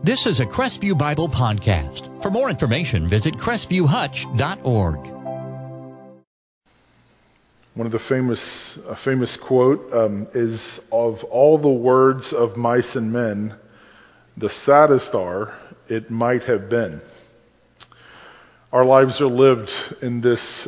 This is a Crestview Bible podcast. For more information, visit crestview.hutch.org. One of the famous quote is, "Of all the words of mice and men, the saddest are, it might have been." Our lives are lived in this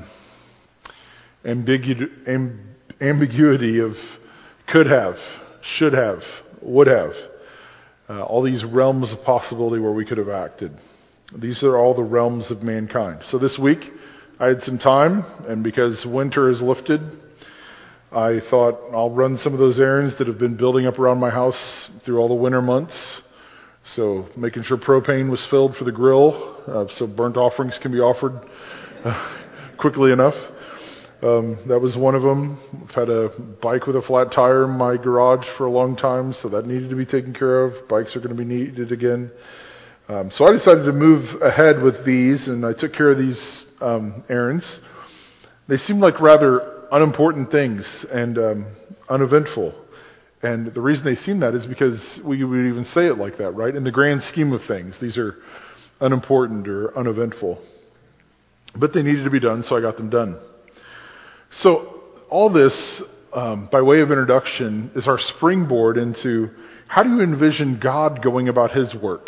ambiguity of could have, should have, would have. All these realms of possibility where we could have acted. These are all the realms of mankind. So this week, I had some time, and because winter has lifted, I thought I'll run some of those errands that have been building up around my house through all the winter months. So making sure propane was filled for the grill, so burnt offerings can be offered quickly enough. That was one of them. I've had a bike with a flat tire in my garage for a long time, so that needed to be taken care of. Bikes are going to be needed again. So I decided to move ahead with these, and I took care of these errands. They seemed like rather unimportant things and uneventful. And the reason they seem that is because we would even say it like that, right? In the grand scheme of things, these are unimportant or uneventful. But they needed to be done, so I got them done. So all this, by way of introduction, is our springboard into how do you envision God going about His work?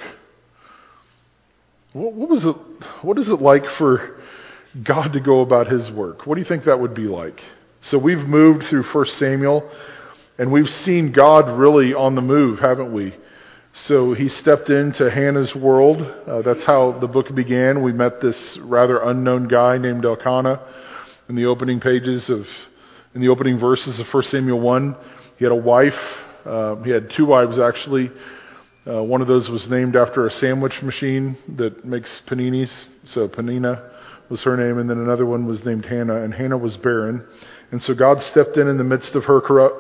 What is it like for God to go about His work? What do you think that would be like? So we've moved through 1 Samuel, and we've seen God really on the move, haven't we? So He stepped into Hannah's world. That's how the book began. We met this rather unknown guy named Elkanah. In the opening verses of 1 Samuel 1, he had a wife. He had two wives, actually. One of those was named after a sandwich machine that makes paninis. So Penina was her name, and then another one was named Hannah, and Hannah was barren. And so God stepped in the midst of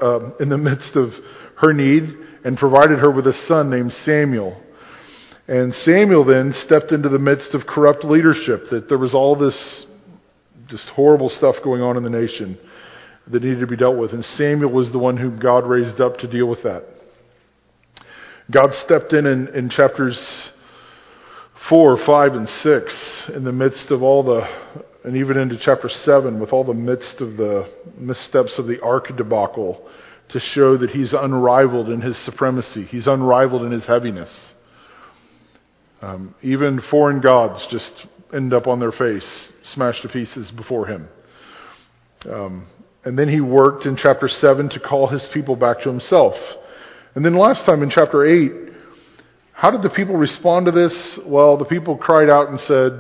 her need and provided her with a son named Samuel. And Samuel then stepped into the midst of corrupt leadership, that there was all this just horrible stuff going on in the nation that needed to be dealt with. And Samuel was the one whom God raised up to deal with that. God stepped in chapters 4, 5, and 6 in the midst of and even into chapter 7 with all the midst of the missteps of the ark debacle to show that He's unrivaled in His supremacy. He's unrivaled in His heaviness. Even foreign gods just end up on their face, smashed to pieces before Him. And then He worked in chapter 7 to call His people back to Himself. And then last time in chapter 8, how did the people respond to this? Well, the people cried out and said,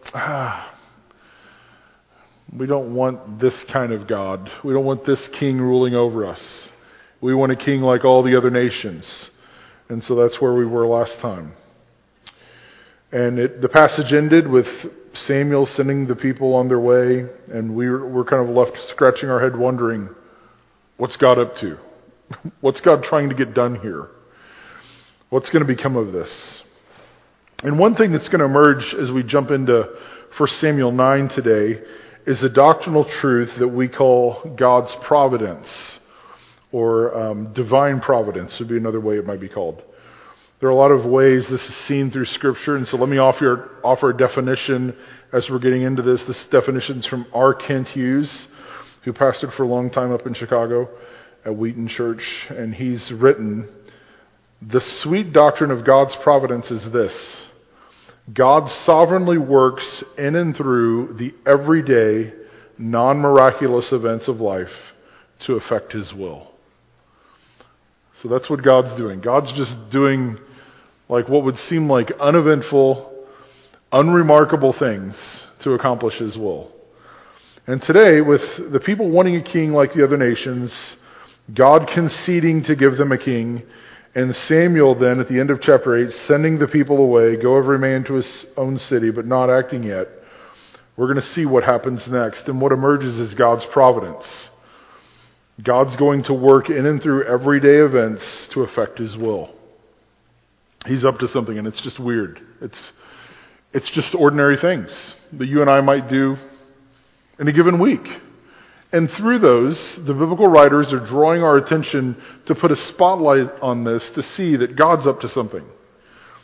we don't want this kind of God. We don't want this king ruling over us. We want a king like all the other nations. And so that's where we were last time. And the passage ended with Samuel sending the people on their way, and we're kind of left scratching our head wondering, what's God up to? What's God trying to get done here? What's going to become of this? And one thing that's going to emerge as we jump into 1 Samuel 9 today is a doctrinal truth that we call God's providence, or divine providence would be another way it might be called. There are a lot of ways this is seen through Scripture, and so let me offer a definition as we're getting into this. This definition is from R. Kent Hughes, who pastored for a long time up in Chicago at Wheaton Church, and he's written, "The sweet doctrine of God's providence is this: God sovereignly works in and through the everyday, non-miraculous events of life to effect His will." So that's what God's doing. God's just doing like what would seem like uneventful, unremarkable things to accomplish His will. And today, with the people wanting a king like the other nations, God conceding to give them a king, and Samuel then at the end of chapter 8 sending the people away, go every man to his own city, but not acting yet, we're going to see what happens next. And what emerges is God's providence. God's going to work in and through everyday events to effect His will. He's up to something, and it's just weird. It's just ordinary things that you and I might do in a given week. And through those, the biblical writers are drawing our attention to put a spotlight on this to see that God's up to something.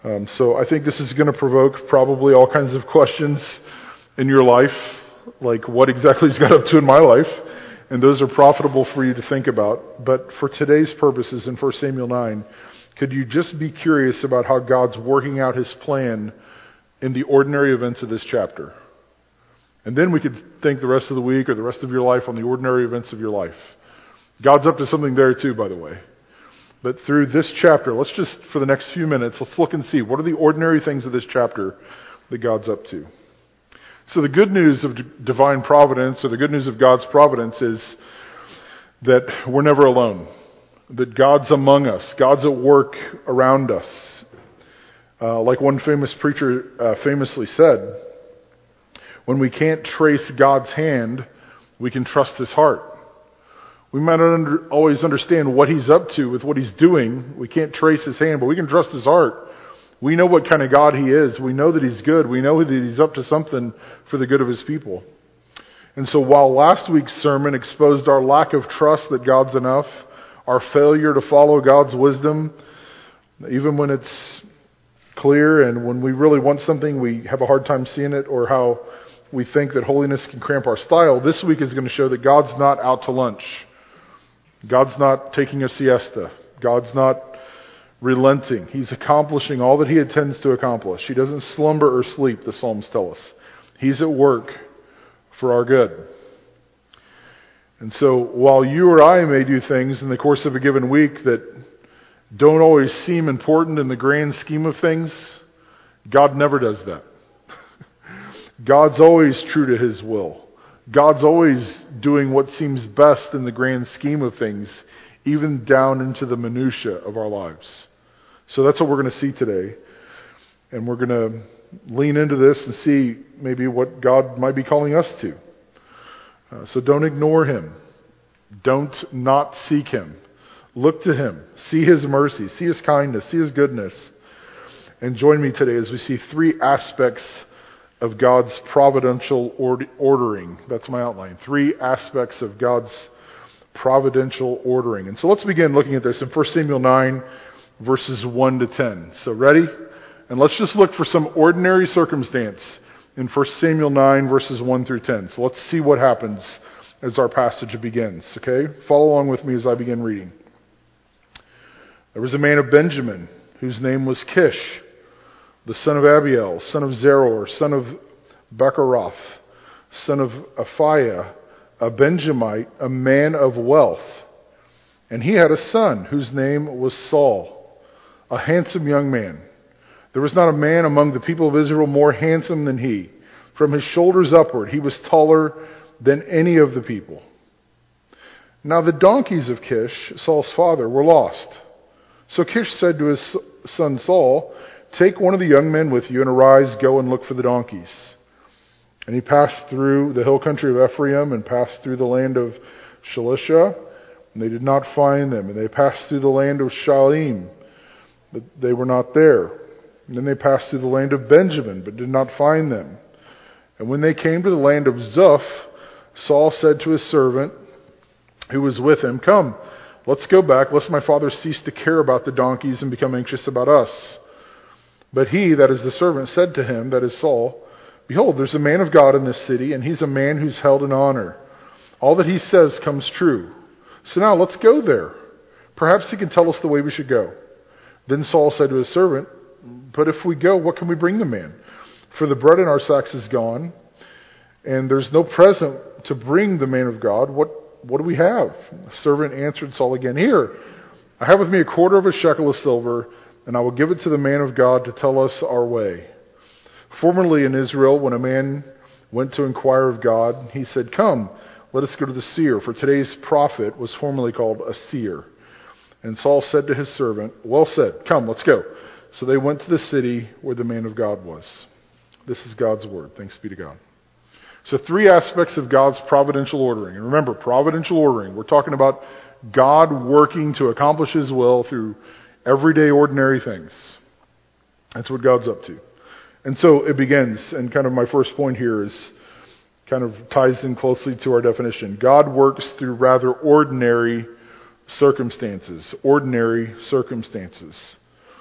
So I think this is going to provoke probably all kinds of questions in your life, like what exactly he's got up to in my life. And those are profitable for you to think about. But for today's purposes in 1 Samuel 9, could you just be curious about how God's working out his plan in the ordinary events of this chapter? And then we could think the rest of the week or the rest of your life on the ordinary events of your life. God's up to something there too, by the way. But through this chapter, let's just, for the next few minutes, let's look and see what are the ordinary things of this chapter that God's up to. So the good news of divine providence, or the good news of God's providence, is that we're never alone. That God's among us. God's at work around us. Like one famous preacher famously said, when we can't trace God's hand, we can trust his heart. We might not always understand what he's up to with what he's doing. We can't trace his hand, but we can trust his heart. We know what kind of God he is. We know that he's good. We know that he's up to something for the good of his people. And so while last week's sermon exposed our lack of trust that God's enough, our failure to follow God's wisdom, even when it's clear and when we really want something, we have a hard time seeing it, or how we think that holiness can cramp our style, this week is going to show that God's not out to lunch. God's not taking a siesta. God's not relenting. He's accomplishing all that he intends to accomplish. He doesn't slumber or sleep, the Psalms tell us. He's at work for our good. And so while you or I may do things in the course of a given week that don't always seem important in the grand scheme of things, God never does that. God's always true to his will. God's always doing what seems best in the grand scheme of things, even down into the minutia of our lives. So that's what we're going to see today. And we're going to lean into this and see maybe what God might be calling us to. So don't ignore him. Don't not seek him. Look to him. See his mercy. See his kindness. See his goodness. And join me today as we see three aspects of God's providential ordering. That's my outline. Three aspects of God's providential ordering. And so let's begin looking at this in 1 Samuel 9, verses 1 to 10. So ready? And let's just look for some ordinary circumstance in 1 Samuel 9, verses 1 through 10. So let's see what happens as our passage begins. Okay? Follow along with me as I begin reading. There was a man of Benjamin whose name was Kish, the son of Abiel, son of Zeror, son of Bechorath, son of Aphiah, a Benjamite, a man of wealth. And he had a son whose name was Saul, a handsome young man. There was not a man among the people of Israel more handsome than he. From his shoulders upward, he was taller than any of the people. Now the donkeys of Kish, Saul's father, were lost. So Kish said to his son Saul, "Take one of the young men with you and arise, go and look for the donkeys." And he passed through the hill country of Ephraim and passed through the land of Shalisha, and they did not find them. And they passed through the land of Shalim, but they were not there. And then they passed through the land of Benjamin, but did not find them. And when they came to the land of Zuph, Saul said to his servant who was with him, "Come, let's go back, lest my father cease to care about the donkeys and become anxious about us." But he, that is the servant, said to him, that is Saul, "Behold, there's a man of God in this city, and he's a man who's held in honor. All that he says comes true. So now let's go there. Perhaps he can tell us the way we should go." Then Saul said to his servant, "But if we go, what can we bring the man? For the bread in our sacks is gone, and there's no present to bring the man of God. What do we have?" The servant answered Saul again, "Here, I have with me a quarter of a shekel of silver, and I will give it to the man of God to tell us our way." Formerly in Israel, when a man went to inquire of God, he said, "Come, let us go to the seer," for today's prophet was formerly called a seer. And Saul said to his servant, "Well said, come, let's go." So they went to the city where the man of God was. This is God's word. Thanks be to God. So three aspects of God's providential ordering. And remember, providential ordering, we're talking about God working to accomplish his will through everyday ordinary things. That's what God's up to. And so it begins, and kind of my first point here is kind of ties in closely to our definition. God works through rather ordinary circumstances. Ordinary circumstances.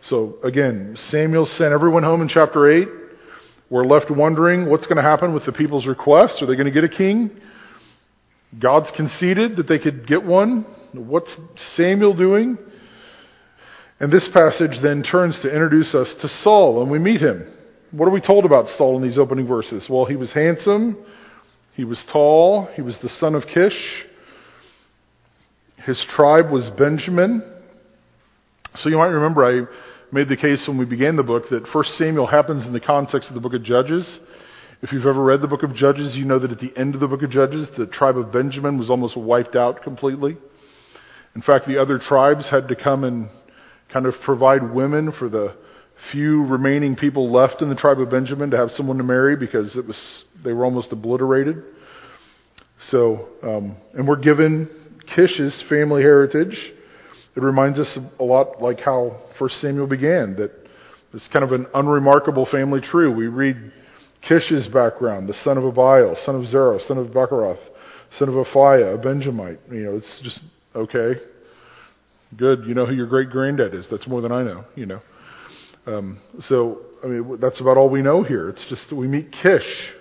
So again, Samuel sent everyone home in chapter 8. We're left wondering what's going to happen with the people's request. Are they going to get a king? God's conceded that they could get one. What's Samuel doing? And this passage then turns to introduce us to Saul, and we meet him. What are we told about Saul in these opening verses? Well, he was handsome, he was tall, he was the son of Kish. His tribe was Benjamin. So you might remember I made the case when we began the book that 1 Samuel happens in the context of the book of Judges. If you've ever read the book of Judges, you know that at the end of the book of Judges, the tribe of Benjamin was almost wiped out completely. In fact, the other tribes had to come and kind of provide women for the few remaining people left in the tribe of Benjamin to have someone to marry because they were almost obliterated. So, and we're given Kish's family heritage. It reminds us a lot like how 1 Samuel began, that it's kind of an unremarkable family tree. We read Kish's background, the son of Abiel, son of Zerah, son of Bechorath, son of Aphiah, a Benjamite. It's just, okay, good. You know who your great-granddad is. That's more than I know, So, that's about all we know here. It's just that we meet Kish.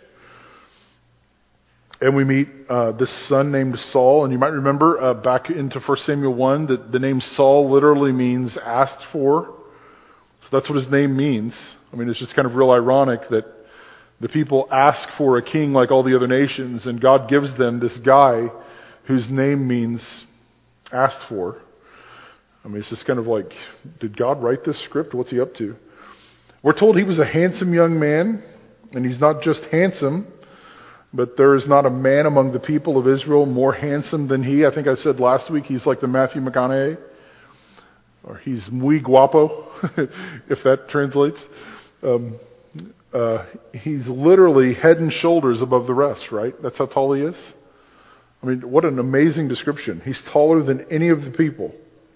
And we meet this son named Saul. And you might remember back into 1 Samuel 1 that the name Saul literally means asked for. So that's what his name means. It's just kind of real ironic that the people ask for a king like all the other nations, and God gives them this guy whose name means asked for. It's just kind of like, did God write this script? What's he up to? We're told he was a handsome young man, and he's not just handsome, but there is not a man among the people of Israel more handsome than he. I think I said last week he's like the Matthew McConaughey, or he's muy guapo, if that translates. He's literally head and shoulders above the rest, right? That's how tall he is. What an amazing description. He's taller than any of the people.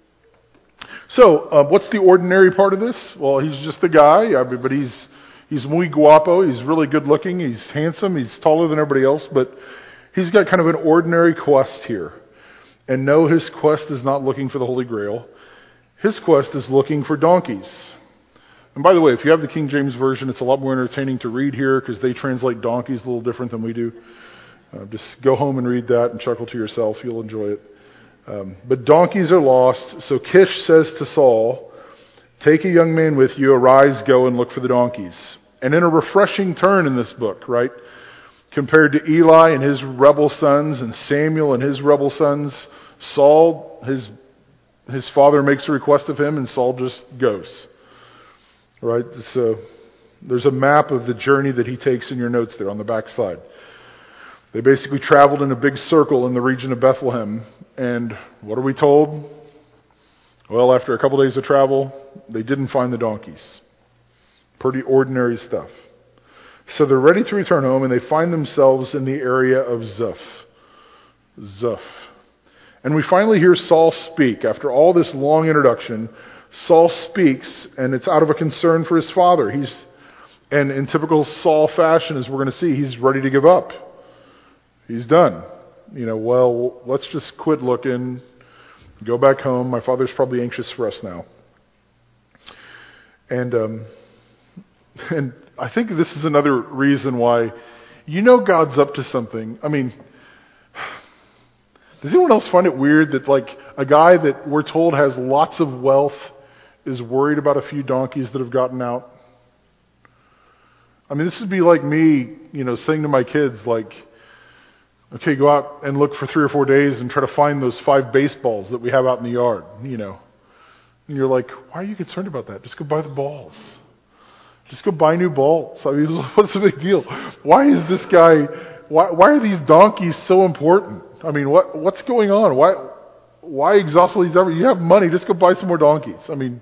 So, what's the ordinary part of this? Well, he's just a guy, but he's muy guapo, he's really good looking, he's handsome, he's taller than everybody else, but he's got kind of an ordinary quest here. And no, his quest is not looking for the Holy Grail. His quest is looking for donkeys. And by the way, if you have the King James Version, it's a lot more entertaining to read here because they translate donkeys a little different than we do. Just go home and read that and chuckle to yourself. You'll enjoy it. But donkeys are lost. So Kish says to Saul, take a young man with you, arise, go and look for the donkeys. And in a refreshing turn in this book, right? Compared to Eli and his rebel sons and Samuel and his rebel sons, Saul, his father makes a request of him and Saul just goes. Right? So there's a map of the journey that he takes in your notes there on the back side. They basically traveled in a big circle in the region of Bethlehem. And what are we told? Well, after a couple days of travel, they didn't find the donkeys. Pretty ordinary stuff. So they're ready to return home, and they find themselves in the area of Zuph. Zuph. And we finally hear Saul speak. After all this long introduction, Saul speaks, and it's out of a concern for his father. And in typical Saul fashion, as we're going to see, he's ready to give up. He's done. Well, let's just quit looking, go back home. My father's probably anxious for us now. And I think this is another reason why, God's up to something. Does anyone else find it weird that a guy that we're told has lots of wealth is worried about a few donkeys that have gotten out? This would be like me, saying to my kids, okay, go out and look for 3 or 4 days and try to find those 5 baseballs that we have out in the yard, And you're like, why are you concerned about that? Just go buy the balls. Just go buy new balls. What's the big deal? Why is this guy, why are these donkeys so important? What's going on? Why exhaust all these efforts? You have money, just go buy some more donkeys.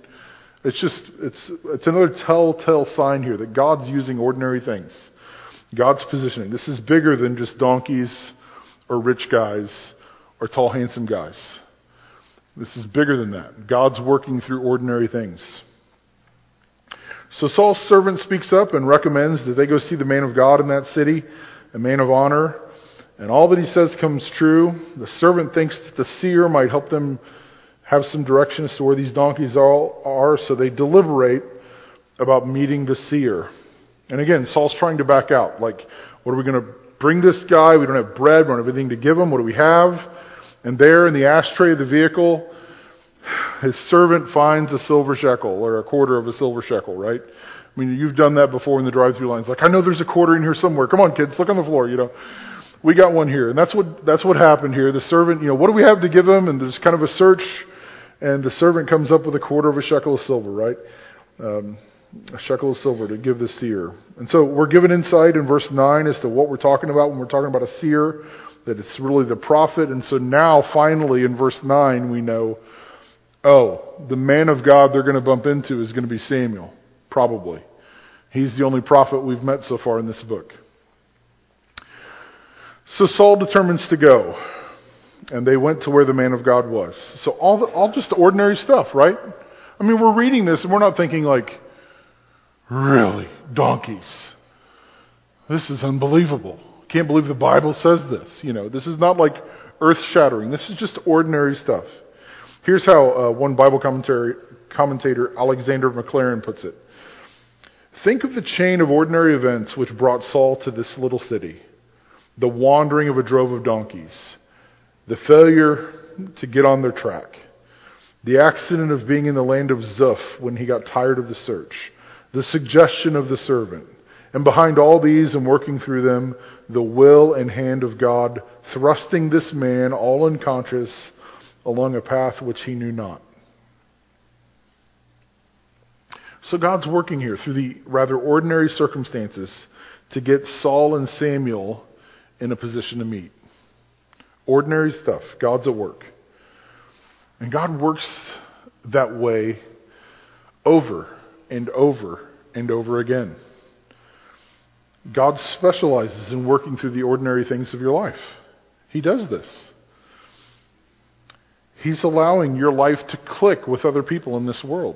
It's another telltale sign here that God's using ordinary things. God's positioning. This is bigger than just donkeys or rich guys or tall, handsome guys. This is bigger than that. God's working through ordinary things. So Saul's servant speaks up and recommends that they go see the man of God in that city, a man of honor. And all that he says comes true. The servant thinks that the seer might help them have some direction as to where these donkeys are, so they deliberate about meeting the seer. And again, Saul's trying to back out. Like, what are we going to bring this guy? We don't have bread. We don't have anything to give him. What do we have? And there in the ashtray of the vehicle, his servant finds a silver shekel, or a quarter of a silver shekel, right? I mean, you've done that before in the drive-through lines. Like, I know there's a quarter in here somewhere. Come on, kids, look on the floor, We got one here. And that's what happened here. The servant, what do we have to give him? And there's kind of a search, and the servant comes up with a quarter of a shekel of silver, right? A shekel of silver to give the seer. And so we're given insight in verse 9 as to what we're talking about when we're talking about a seer, that it's really the prophet. And so now, finally, in verse 9, we know, the man of God they're going to bump into is going to be Samuel, probably. He's the only prophet we've met so far in this book. So Saul determines to go, and they went to where the man of God was. So all just ordinary stuff, right? I mean, we're reading this and we're not thinking like, really, donkeys? This is unbelievable. Can't believe the Bible says this. This is not like earth-shattering. This is just ordinary stuff. Here's how one Bible commentator, Alexander Maclaren, puts it. Think of the chain of ordinary events which brought Saul to this little city. The wandering of a drove of donkeys. The failure to get on their track. The accident of being in the land of Zuph when he got tired of the search. The suggestion of the servant. And behind all these and working through them, the will and hand of God thrusting this man, all unconscious, along a path which he knew not. So God's working here through the rather ordinary circumstances to get Saul and Samuel in a position to meet. Ordinary stuff. God's at work. And God works that way over and over and over again. God specializes in working through the ordinary things of your life. He does this. He's allowing your life to click with other people in this world.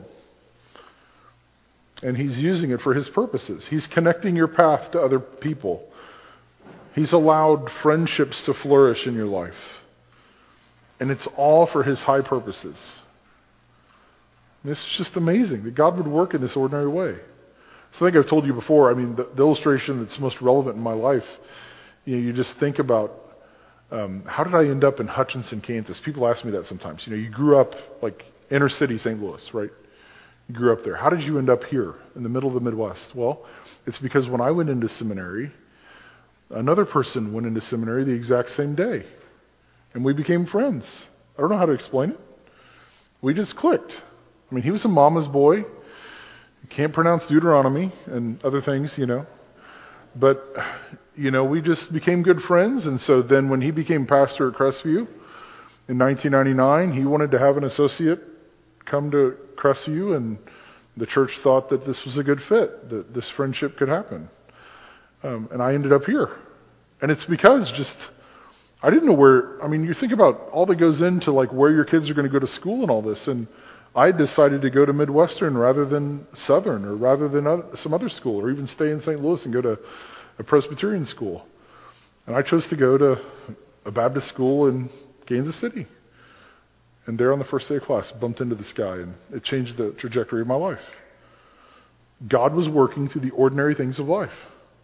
And He's using it for His purposes. He's connecting your path to other people. He's allowed friendships to flourish in your life. And it's all for His high purposes. This is just amazing that God would work in this ordinary way. So I think I've told you before, the illustration that's most relevant in my life, you just think about, how did I end up in Hutchinson, Kansas? People ask me that sometimes. You grew up like inner city St. Louis, right? You grew up there. How did you end up here in the middle of the Midwest? Well, it's because when I went into seminary, another person went into seminary the exact same day. And we became friends. I don't know how to explain it. We just clicked. He was a mama's boy. Can't pronounce Deuteronomy and other things, But, we just became good friends. And so then when he became pastor at Crestview in 1999, he wanted to have an associate come to Crestview, and the church thought that this was a good fit, that this friendship could happen. And I ended up here. And it's because I didn't know where, you think about all that goes into like where your kids are going to go to school and all this. And I decided to go to Midwestern rather than Southern, or rather than some other school, or even stay in St. Louis and go to a Presbyterian school. And I chose to go to a Baptist school in Kansas City. And there on the first day of class, bumped into this guy, and it changed the trajectory of my life. God was working through the ordinary things of life.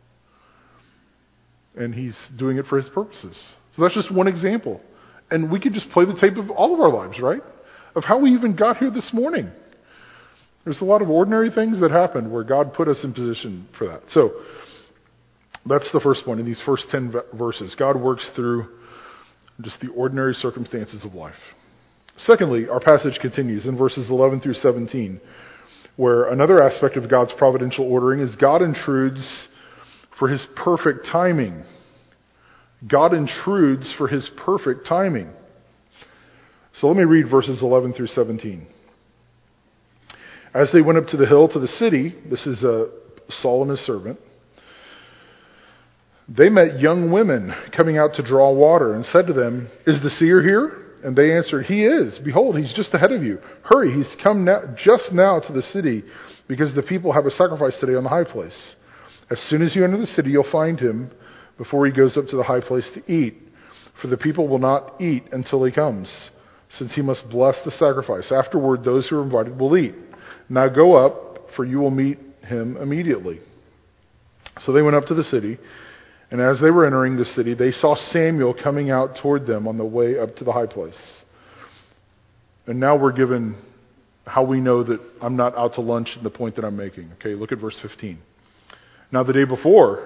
And He's doing it for His purposes. So that's just one example. And we could just play the tape of all of our lives, right? Of how we even got here this morning. There's a lot of ordinary things that happened where God put us in position for that. So that's the first point in these first 10 verses. God works through just the ordinary circumstances of life. Secondly, our passage continues in verses 11 through 17, where another aspect of God's providential ordering is God intrudes for His perfect timing. God intrudes for His perfect timing. So let me read verses 11 through 17. As they went up to the hill to the city, this is Saul and his servant, they met young women coming out to draw water and said to them, "Is the seer here?" And they answered, "He is. Behold, he's just ahead of you. Hurry, he's come just now to the city, because the people have a sacrifice today on the high place. As soon as you enter the city, you'll find him before he goes up to the high place to eat, for the people will not eat until he comes." since he must bless the sacrifice. Afterward, those who are invited will eat. Now go up, for you will meet him immediately." So they went up to the city, and as they were entering the city, they saw Samuel coming out toward them on the way up to the high place. And now we're given how we know that I'm not out to lunch in the point that I'm making. Okay, look at verse 15. "Now the day before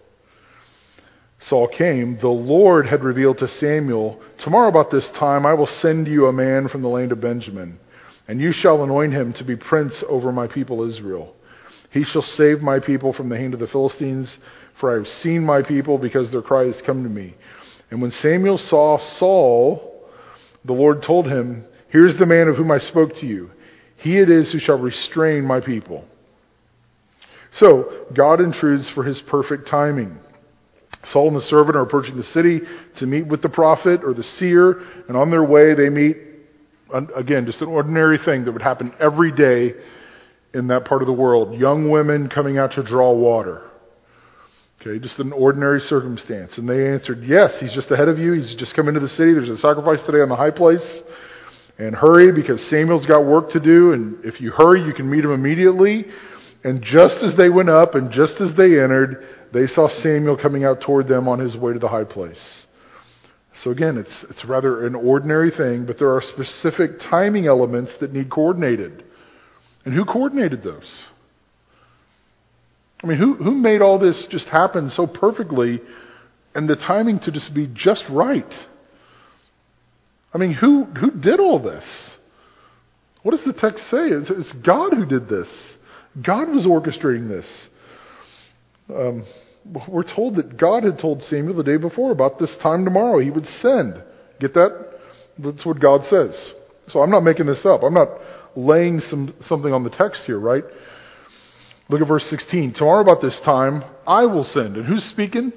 Saul came, the Lord had revealed to Samuel, 'Tomorrow about this time I will send you a man from the land of Benjamin, and you shall anoint him to be prince over my people Israel. He shall save my people from the hand of the Philistines, for I have seen my people because their cry has come to me.' And when Samuel saw Saul, the Lord told him, 'Here's the man of whom I spoke to you. He it is who shall restrain my people.'" So, God intrudes for his perfect timing. Saul and the servant are approaching the city to meet with the prophet or the seer, and on their way they meet, again, just an ordinary thing that would happen every day in that part of the world. Young women coming out to draw water. Okay, just an ordinary circumstance. And they answered, "Yes, he's just ahead of you. He's just come into the city. There's a sacrifice today on the high place. And hurry, because Samuel's got work to do, and if you hurry, you can meet him immediately." And just as they went up and just as they entered, they saw Samuel coming out toward them on his way to the high place. So again, it's rather an ordinary thing, but there are specific timing elements that need coordinated. And who coordinated those? I mean, who made all this just happen so perfectly and the timing to just be just right? I mean, who did all this? What does the text say? It's God who did this. God was orchestrating this. We're told that God had told Samuel the day before about this time tomorrow he would send. Get that? That's what God says. So I'm not making this up. I'm not laying something on the text here, right? Look at verse 16. "Tomorrow about this time I will send." And who's speaking?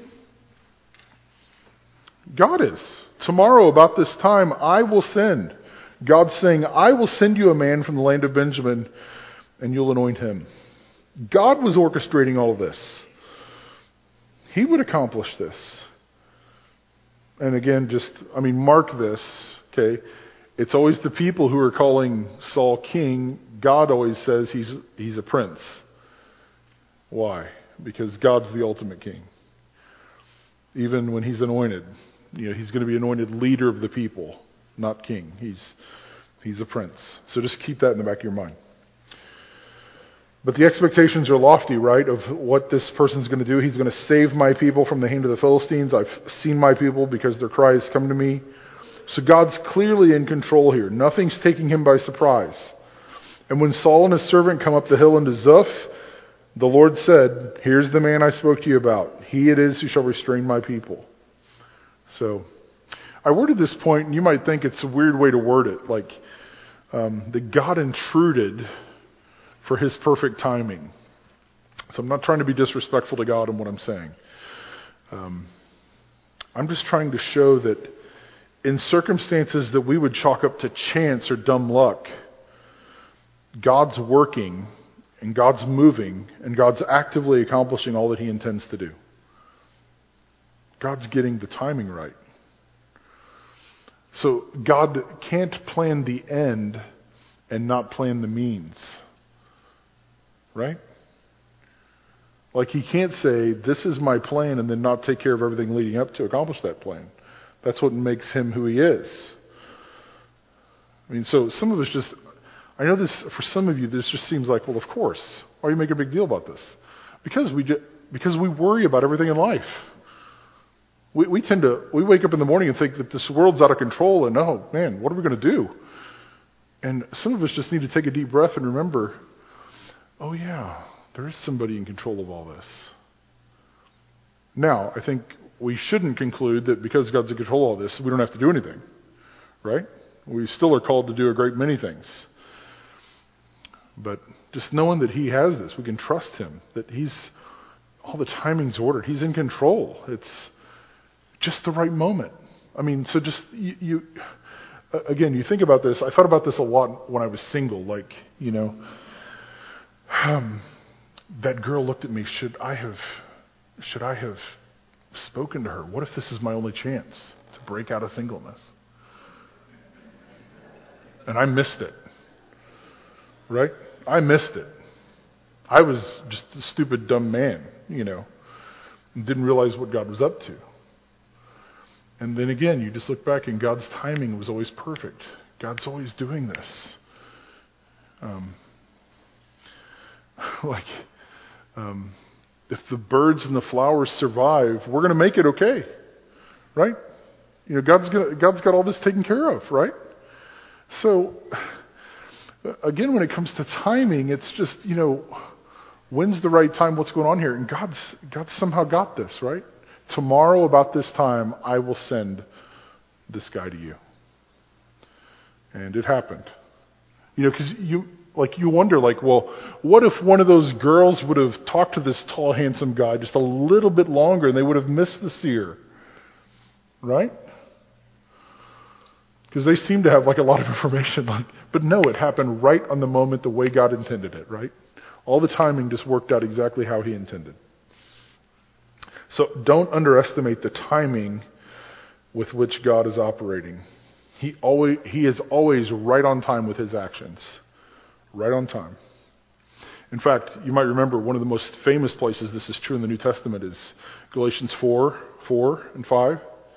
God is. "Tomorrow about this time I will send." God's saying, "I will send you a man from the land of Benjamin, and you'll anoint him." God was orchestrating all of this. He would accomplish this. And again, mark this, okay? It's always the people who are calling Saul king. God always says he's a prince. Why? Because God's the ultimate king. Even when he's anointed, he's going to be anointed leader of the people, not king. He's a prince. So just keep that in the back of your mind. But the expectations are lofty, right, of what this person's going to do. He's going to save my people from the hand of the Philistines. I've seen my people because their cry has come to me. So God's clearly in control here. Nothing's taking him by surprise. And when Saul and his servant come up the hill into Zuph, the Lord said, "Here's the man I spoke to you about. He it is who shall restrain my people." So I worded this point, and you might think it's a weird way to word it, like that God intruded for his perfect timing. So I'm not trying to be disrespectful to God in what I'm saying. I'm just trying to show that in circumstances that we would chalk up to chance or dumb luck, God's working and God's moving and God's actively accomplishing all that he intends to do. God's getting the timing right. So God can't plan the end and not plan the means. Right? Like he can't say, "This is my plan," and then not take care of everything leading up to accomplish that plan. That's what makes him who he is. I mean, so some of us just, I know this, for some of you, this just seems like, well, of course. Why do you make a big deal about this? Because we worry about everything in life. We wake up in the morning and think that this world's out of control and, oh man, what are we going to do? And some of us just need to take a deep breath and remember, oh yeah, there is somebody in control of all this. Now, I think we shouldn't conclude that because God's in control of all this, we don't have to do anything. Right? We still are called to do a great many things. But just knowing that he has this, we can trust him, that all the timing's ordered. He's in control. It's just the right moment. I mean, so just, again, you think about this. I thought about this a lot when I was single. Like, that girl looked at me. Should I have spoken to her? What if this is my only chance to break out of singleness? And I missed it. Right? I missed it. I was just a stupid, dumb man, and didn't realize what God was up to. And then again, you just look back and God's timing was always perfect. God's always doing this. If the birds and the flowers survive, we're going to make it okay. Right? God's got all this taken care of, right? So, again, when it comes to timing, it's just, when's the right time? What's going on here? And God's somehow got this, right? Tomorrow about this time, I will send this guy to you. And it happened. Because you wonder, well, what if one of those girls would have talked to this tall, handsome guy just a little bit longer and they would have missed the seer? Right? Because they seem to have a lot of information. But no, it happened right on the moment the way God intended it, right? All the timing just worked out exactly how He intended. So don't underestimate the timing with which God is operating. He is always right on time with His actions. Right on time. In fact, you might remember one of the most famous places this is true in the New Testament is Galatians 4 and 5.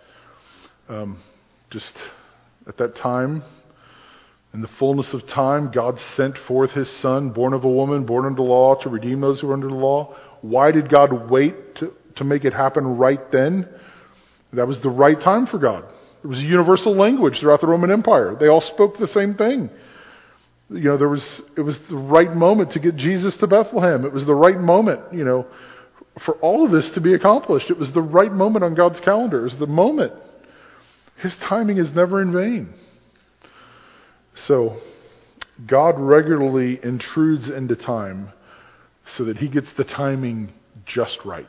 Just at that time, in the fullness of time, God sent forth His Son, born of a woman, born under the law, to redeem those who are under the law. Why did God wait to make it happen right then? That was the right time for God. It was a universal language throughout the Roman Empire. They all spoke the same thing. It was the right moment to get Jesus to Bethlehem. It was the right moment, for all of this to be accomplished. It was the right moment on God's calendar. It was the moment. His timing is never in vain. So, God regularly intrudes into time so that He gets the timing just right.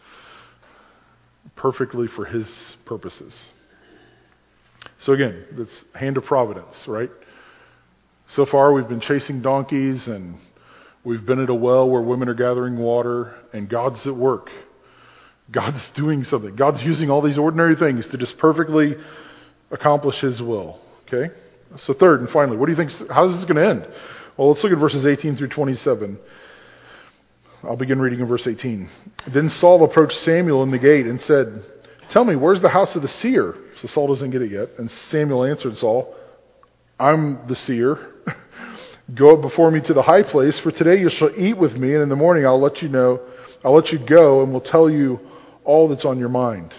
Perfectly for His purposes. So again, that's hand of providence, right? So far we've been chasing donkeys and we've been at a well where women are gathering water and God's at work. God's doing something. God's using all these ordinary things to just perfectly accomplish His will. Okay? So third and finally, what do you think? How is this going to end? Well, let's look at verses 18 through 27. I'll begin reading in verse 18. Then Saul approached Samuel in the gate and said, "Tell me, where's the house of the seer?" So Saul doesn't get it yet. And Samuel answered Saul, "I'm the seer. Go up before me to the high place, for today you shall eat with me, and in the morning I'll let you go, and will tell you all that's on your mind.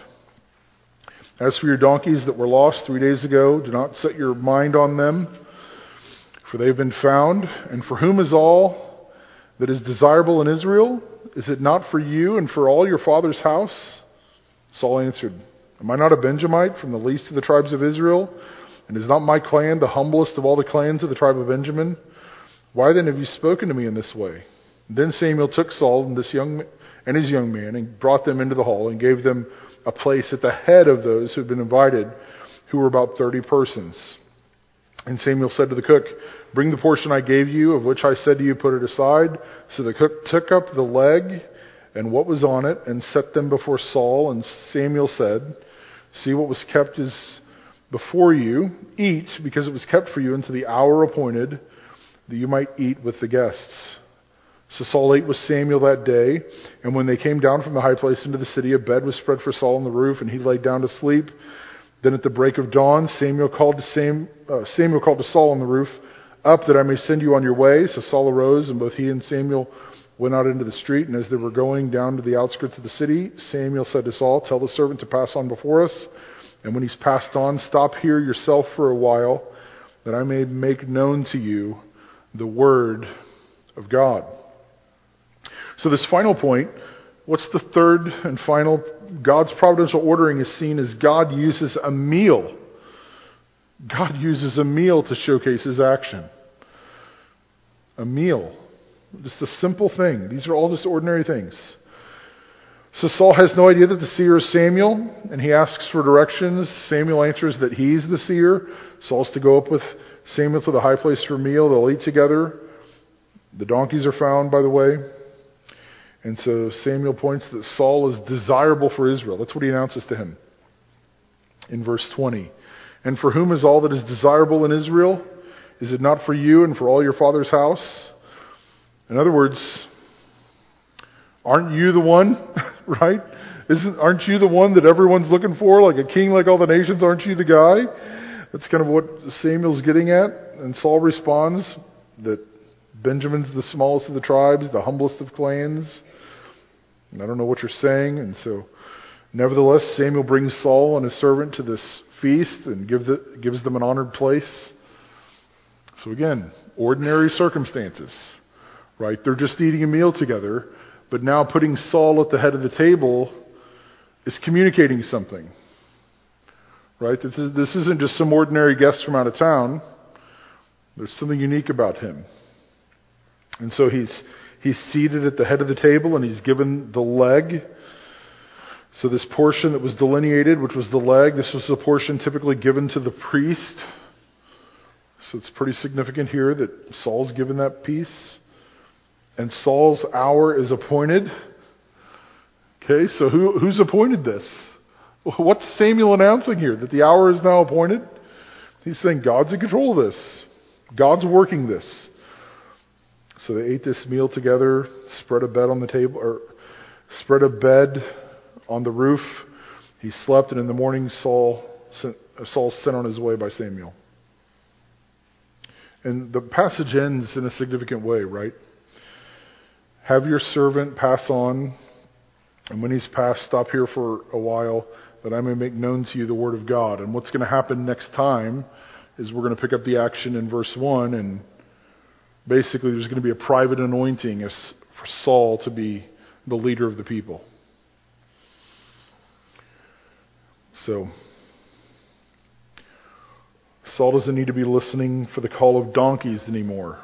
As for your donkeys that were lost 3 days ago, do not set your mind on them, for they have been found. And for whom is all that is desirable in Israel? Is it not for you and for all your father's house?" Saul answered, "Am I not a Benjamite from the least of the tribes of Israel? And is not my clan the humblest of all the clans of the tribe of Benjamin? Why then have you spoken to me in this way?" Then Samuel took Saul and his young man and brought them into the hall and gave them a place at the head of those who had been invited, who were about 30 persons. And Samuel said to the cook, "Bring the portion I gave you, of which I said to you, put it aside." So the cook took up the leg and what was on it and set them before Saul. And Samuel said, "See, what was kept is before you. Eat, because it was kept for you until the hour appointed, that you might eat with the guests." So Saul ate with Samuel that day, and when they came down from the high place into the city, a bed was spread for Saul on the roof, and he lay down to sleep. Then at the break of dawn, Samuel called to Saul on the roof, "Up, that I may send you on your way." So Saul arose, and both he and Samuel went out into the street. And as they were going down to the outskirts of the city, Samuel said to Saul, "Tell the servant to pass on before us. And when he's passed on, stop here yourself for a while, that I may make known to you the word of God." So this final point, what's the third and final? God's providential ordering is seen as God uses a meal. God uses a meal to showcase His action. A meal. Just a simple thing. These are all just ordinary things. So Saul has no idea that the seer is Samuel, and he asks for directions. Samuel answers that he's the seer. Saul's to go up with Samuel to the high place for a meal. They'll eat together. The donkeys are found, by the way. And so Samuel points that Saul is desirable for Israel. That's what he announces to him in verse 20. "And for whom is all that is desirable in Israel? Is it not for you and for all your father's house? In other words, aren't you the one, right? Aren't you the one that everyone's looking for? Like a king like all the nations, aren't you the guy? That's kind of what Samuel's getting at. And Saul responds that Benjamin's the smallest of the tribes, the humblest of clans. And I don't know what you're saying. And so, nevertheless, Samuel brings Saul and his servant to this feast and gives them an honored place. So again, ordinary circumstances, right? They're just eating a meal together, but now putting Saul at the head of the table is communicating something, right? This isn't just some ordinary guest from out of town. There's something unique about him. And so he's seated at the head of the table and he's given the leg. So this portion that was delineated, which was the leg, this was the portion typically given to the priest. So it's pretty significant here that Saul's given that piece. And Saul's hour is appointed. Okay, so who's appointed this? What's Samuel announcing here? That the hour is now appointed? He's saying God's in control of this. God's working this. So they ate this meal together, spread a bed on the table, or spread a bed on the roof. He slept, and in the morning Saul's sent on his way by Samuel. And the passage ends in a significant way, right? Have your servant pass on, and when he's passed, stop here for a while, that I may make known to you the word of God. And what's going to happen next time is we're going to pick up the action in verse 1, and basically there's going to be a private anointing for Saul to be the leader of the people. So, Saul doesn't need to be listening for the call of donkeys anymore.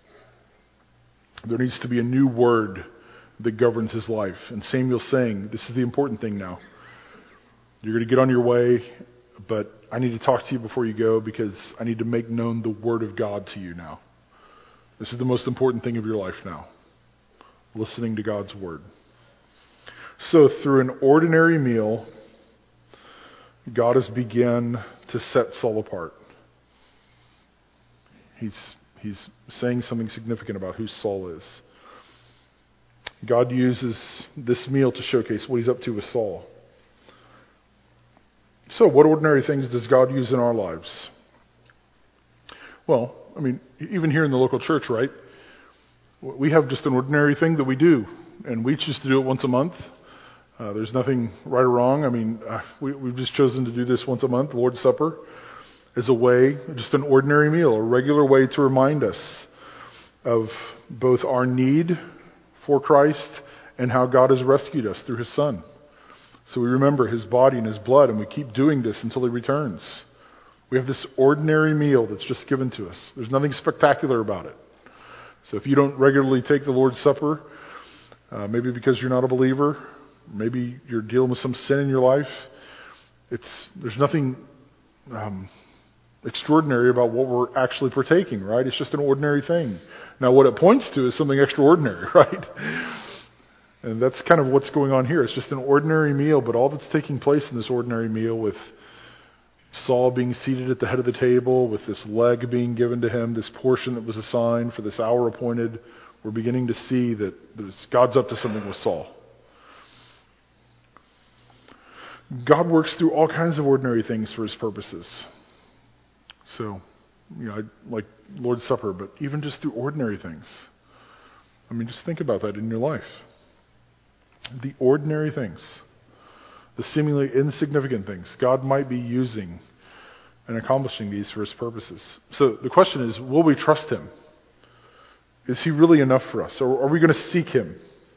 There needs to be a new word that governs his life. And Samuel's saying, this is the important thing now. You're going to get on your way, but I need to talk to you before you go because I need to make known the word of God to you now. This is the most important thing of your life now. Listening to God's word. So through an ordinary meal, God has begun to set Saul apart. He's saying something significant about who Saul is. God uses this meal to showcase what he's up to with Saul. So what ordinary things does God use in our lives? Well, I mean, even here in the local church, right? We have just an ordinary thing that we do, and we choose to do it once a month. There's nothing right or wrong. I mean, we've just chosen to do this once a month, the Lord's Supper, as a way, just an ordinary meal, a regular way to remind us of both our need for Christ and how God has rescued us through His Son. So we remember His body and His blood, and we keep doing this until He returns. We have this ordinary meal that's just given to us. There's nothing spectacular about it. So if you don't regularly take the Lord's Supper, maybe because you're not a believer, maybe you're dealing with some sin in your life, there's nothing extraordinary about what we're actually partaking, right? It's just an ordinary thing. Now what it points to is something extraordinary, right? And that's kind of what's going on here. It's just an ordinary meal, but all that's taking place in this ordinary meal, with Saul being seated at the head of the table, with this leg being given to him, this portion that was assigned for this hour appointed, we're beginning to see that God's up to something with Saul. God works through all kinds of ordinary things for His purposes. So, I like Lord's Supper, but even just through ordinary things. I mean, just think about that in your life. The ordinary things, the seemingly insignificant things, God might be using and accomplishing these for His purposes. So the question is, will we trust Him? Is He really enough for us? Or are we going to seek Him?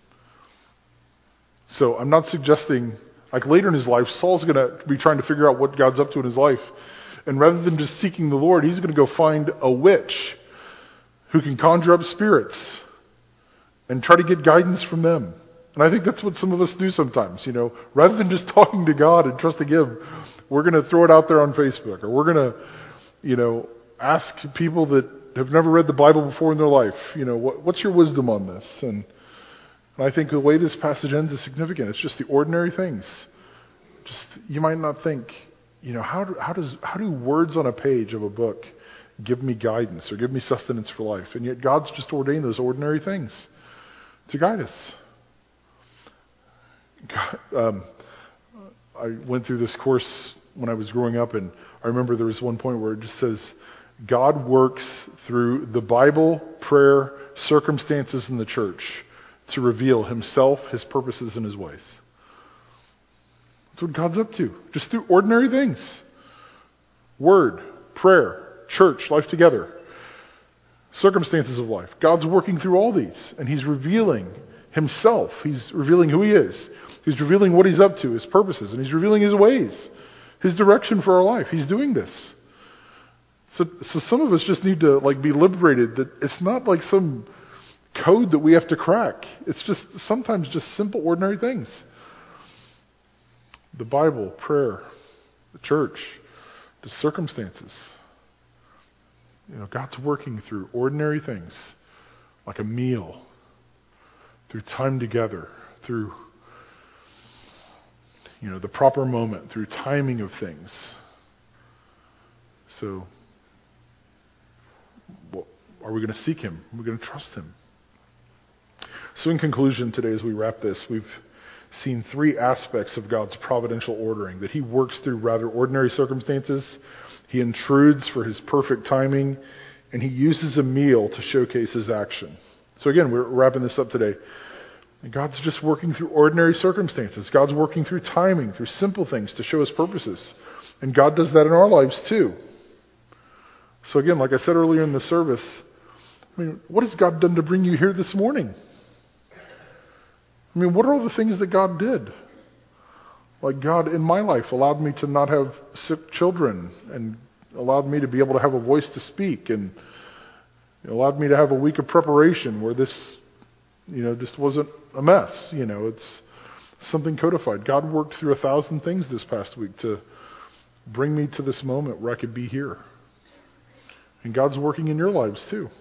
So I'm not suggesting, like later in his life, Saul's going to be trying to figure out what God's up to in his life. And rather than just seeking the Lord, he's going to go find a witch who can conjure up spirits and try to get guidance from them. And I think that's what some of us do sometimes, Rather than just talking to God and trusting Him, we're going to throw it out there on Facebook, or we're going to, ask people that have never read the Bible before in their life, what's your wisdom on this? And I think the way this passage ends is significant. It's just the ordinary things. Just, you might not think, how do words on a page of a book give me guidance or give me sustenance for life. And yet God's just ordained those ordinary things to guide us. I went through this course when I was growing up, and I remember there was one point where it just says, God works through the Bible, prayer, circumstances, and the church to reveal himself, his purposes, and his ways. That's what God's up to, just through ordinary things. Word, prayer, church, life together, circumstances of life. God's working through all these, and he's revealing himself. He's revealing who he is. He's revealing what he's up to, his purposes, and he's revealing his ways, his direction for our life. He's doing this. So some of us just need to be liberated that it's not like some code that we have to crack. It's just sometimes just simple, ordinary things. The Bible, prayer, the church, the circumstances. God's working through ordinary things, like a meal, through time together, through the proper moment, through timing of things. So, are we going to seek him? Are we going to trust him? So in conclusion today, as we wrap this, we've seen three aspects of God's providential ordering: that he works through rather ordinary circumstances, he intrudes for his perfect timing, and he uses a meal to showcase his action. So again, we're wrapping this up today. God's just working through ordinary circumstances. God's working through timing, through simple things to show his purposes. And God does that in our lives too. So again, like I said earlier in the service, what has God done to bring you here this morning? What are all the things that God did? Like God in my life allowed me to not have sick children and allowed me to be able to have a voice to speak and allowed me to have a week of preparation where this just wasn't a mess. It's something codified. God worked through 1,000 things this past week to bring me to this moment where I could be here. And God's working in your lives too.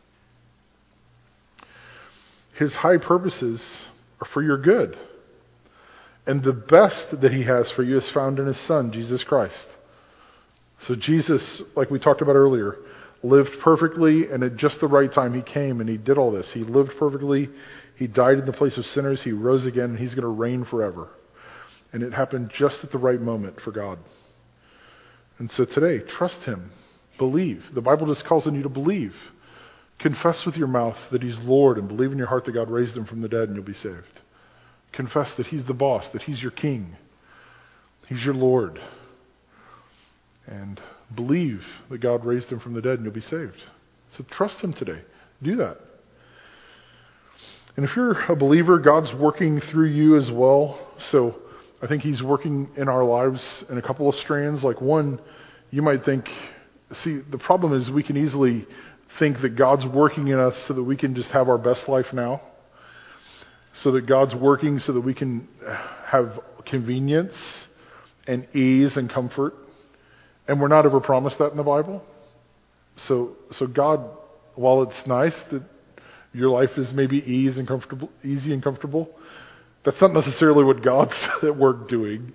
His high purposes are for your good. And the best that he has for you is found in his Son, Jesus Christ. So Jesus, like we talked about earlier, lived perfectly, and at just the right time he came and he did all this. He lived perfectly. He died in the place of sinners. He rose again, and he's going to reign forever. And it happened just at the right moment for God. And so today, trust him. Believe. The Bible just calls on you to believe. Confess with your mouth that he's Lord and believe in your heart that God raised him from the dead and you'll be saved. Confess that he's the boss, that he's your king. He's your Lord. And believe that God raised him from the dead and you'll be saved. So trust him today. Do that. And if you're a believer, God's working through you as well. So I think he's working in our lives in a couple of strands. Like one, you might think, the problem is we can easily think that God's working in us so that we can just have our best life now. So that God's working so that we can have convenience and ease and comfort. And we're not ever promised that in the Bible. So God, while it's nice that your life is maybe easy and comfortable, that's not necessarily what God's at work doing.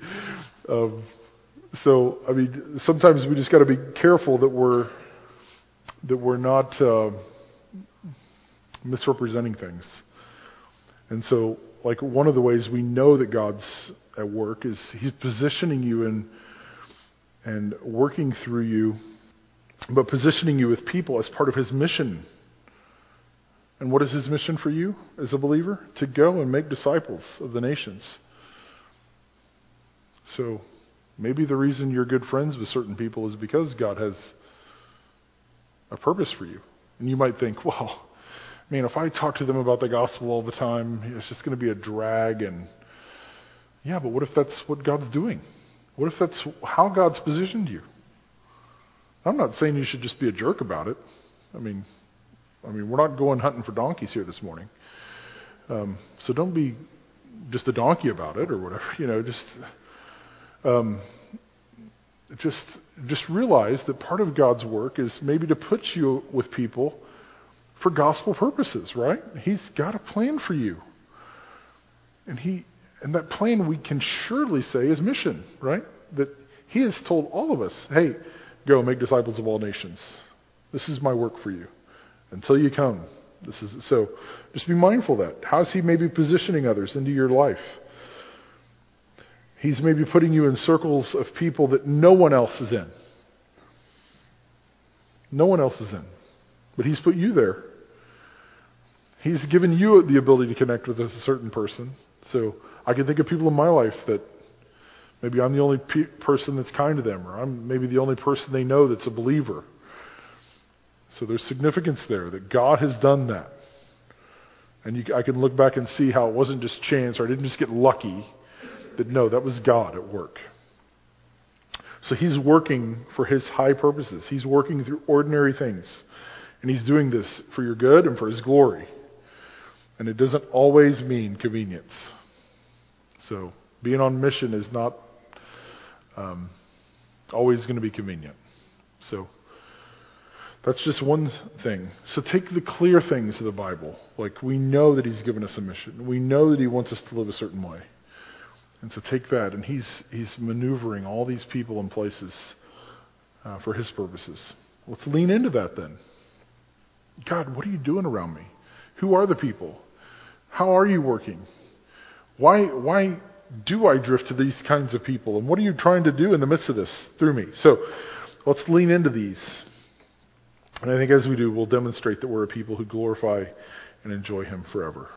Sometimes we just got to be careful that we're not misrepresenting things. And so, one of the ways we know that God's at work is he's positioning you and working through you, but positioning you with people as part of his mission. And what is his mission for you as a believer? To go and make disciples of the nations. So maybe the reason you're good friends with certain people is because God has a purpose for you. And you might think, if I talk to them about the gospel all the time, it's just going to be a drag. And yeah, but what if that's what God's doing? What if that's how God's positioned you? I'm not saying you should just be a jerk about it. We're not going hunting for donkeys here this morning. So don't be just a donkey about it or whatever. Just realize that part of God's work is maybe to put you with people for gospel purposes, right? He's got a plan for you. And that plan we can surely say is mission, right? That he has told all of us, hey, go make disciples of all nations. This is my work for you. Until you come. So just be mindful of that. How's he maybe positioning others into your life? He's maybe putting you in circles of people that no one else is in. No one else is in. But he's put you there. He's given you the ability to connect with a certain person. So I can think of people in my life that maybe I'm the only person that's kind to them, or I'm maybe the only person they know that's a believer. So there's significance there that God has done that. And I can look back and see how it wasn't just chance, or I didn't just get lucky. That no, that was God at work. So he's working for his high purposes. He's working through ordinary things. And he's doing this for your good and for his glory. And it doesn't always mean convenience. So being on mission is not always going to be convenient. So that's just one thing. So take the clear things of the Bible. Like we know that he's given us a mission. We know that he wants us to live a certain way. And so take that, and he's maneuvering all these people and places for his purposes. Let's lean into that then. God, what are you doing around me? Who are the people? How are you working? Why do I drift to these kinds of people? And what are you trying to do in the midst of this through me? So let's lean into these. And I think as we do, we'll demonstrate that we're a people who glorify and enjoy him forever.